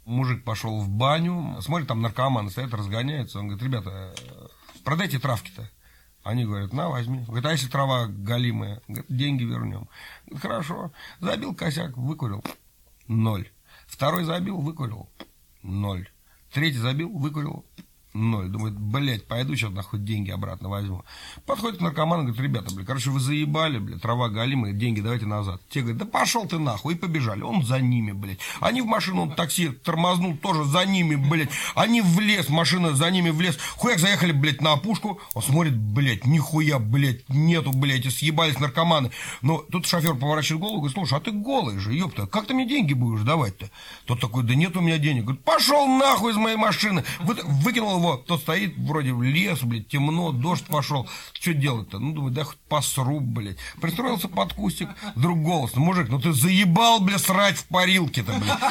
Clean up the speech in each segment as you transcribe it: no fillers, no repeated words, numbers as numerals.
Мужик пошел в баню, смотрит, там наркоманы стоят, разгоняются. Он говорит, ребята, продайте травки-то. Они говорят, на, возьми. Говорит, а если трава галимая? Говорит, деньги вернем. Говорит, хорошо. Забил косяк, выкурил. 0. Второй забил, выкурил. 0. Третий забил, выкурил. 0. Думает, блядь, пойду сейчас нахуй деньги обратно возьму. Подходит к наркоману, говорит, ребята, блядь, короче, вы заебали, блядь, трава галимая, деньги давайте назад. Те говорят, да пошел ты нахуй, и побежали. Он за ними, блядь. Они в машину, он такси тормознул, тоже за ними, блядь. Они в лес, машина за ними в лес. Хуяк заехали, блядь, на опушку. Он смотрит, блядь, нихуя, блядь, нету, блядь, и съебались наркоманы. Но тут шофер поворачивает голову, говорит, слушай, а ты голый же, ёпта, как ты мне деньги будешь давать-то? Тот такой, да нет у меня денег. Говорит, пошел нахуй из моей машины. Выкинул его, тот стоит, вроде в лес, блядь, темно, дождь пошел. Что делать-то? Ну, думаю, да хоть посру, блядь. Пристроился под кустик, вдруг голос, ну, мужик, ну ты заебал, блядь, срать в парилке-то, блядь.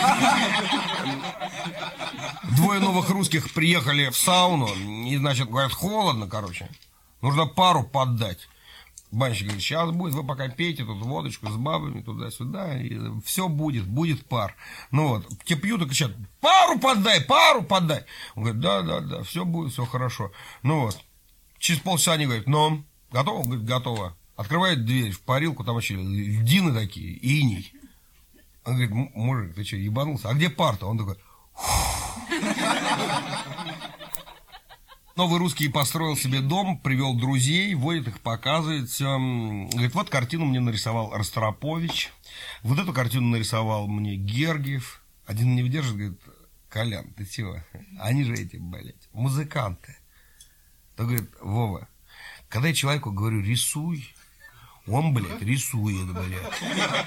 Двое новых русских приехали в сауну, и, значит, говорят, холодно, короче. Нужно пару поддать. Банщик говорит, сейчас будет, вы пока пейте тут водочку с бабами туда-сюда, и все будет, будет пар. Ну вот, те пьют и кричат, пару поддай, пару поддай. Он говорит, да, все будет, все хорошо. Ну вот, через полчаса они говорят, ну, готово? Он говорит, готово. Открывает дверь в парилку, там вообще льдины такие, иней. Он говорит, мужик, ты что, ебанулся? А где пар-то? Он такой, новый русский построил себе дом, привел друзей, водит их, показывает все. Говорит, вот картину мне нарисовал Ростропович, вот эту картину нарисовал мне Гергиев. Один не выдержит, говорит, Колян, ты чего? Они же эти, блядь, музыканты. То говорит, Вова, когда я человеку говорю, рисуй, он, блядь, рисует, блядь.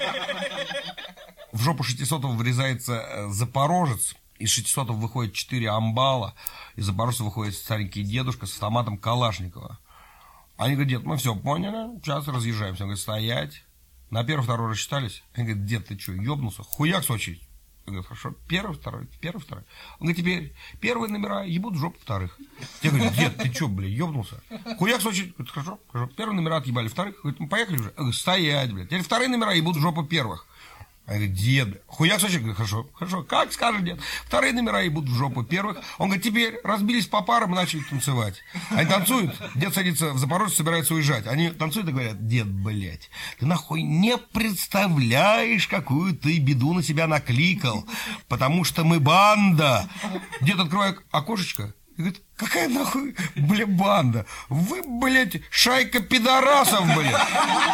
В жопу 600-го врезается запорожец. Из 600-го выходит 4 амбала, из запорожца выходит старенький дедушка с автоматом Калашникова. Они говорят, дед, мы все поняли, сейчас разъезжаемся. Он говорит, стоять. На первый, второй рассчитались. Они говорят, дед, ты что, ебнулся? Хуяк с очередь. Он говорит, хорошо, первый, второй. Он говорит, теперь первые номера ебут в жопу вторых. Я говорю, дед, ты что, блядь, ебнулся? Хуяк с очередь. Говорит, хорошо. Первые номера отъебали вторых. Говорит, мы поехали уже. Он говорит, стоять, блядь. Теперь вторые номера ебут в жопу первых. Он говорит, дед, хуяк с очередь. Говорит, хорошо, как скажешь, дед. Вторые номера ебут в жопу первых. Он говорит, теперь разбились по парам и начали танцевать. Они танцуют, дед садится в Запорожье, собирается уезжать. Они танцуют и говорят, дед, блядь, ты нахуй не представляешь, какую ты беду на себя накликал, потому что мы банда. Дед открывает окошечко и говорит, какая нахуй, бля, банда? Вы, блядь, шайка пидорасов, блядь.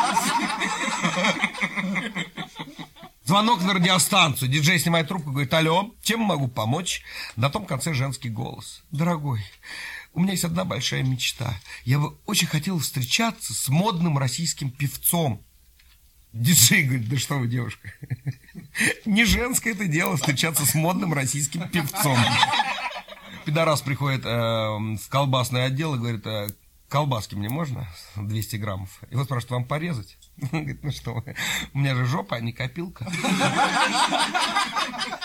Звонок на радиостанцию. Диджей снимает трубку, говорит, алло, чем могу помочь? На том конце женский голос. Дорогой, у меня есть одна большая мечта. Я бы очень хотел встречаться с модным российским певцом. Диджей говорит, да что вы, девушка, не женское это дело встречаться с модным российским певцом. Пидорас приходит в колбасный отдел и говорит, колбаски мне можно? 200 граммов. И вот спрашивает, вам порезать? Он говорит, ну что, у меня же жопа, а не копилка.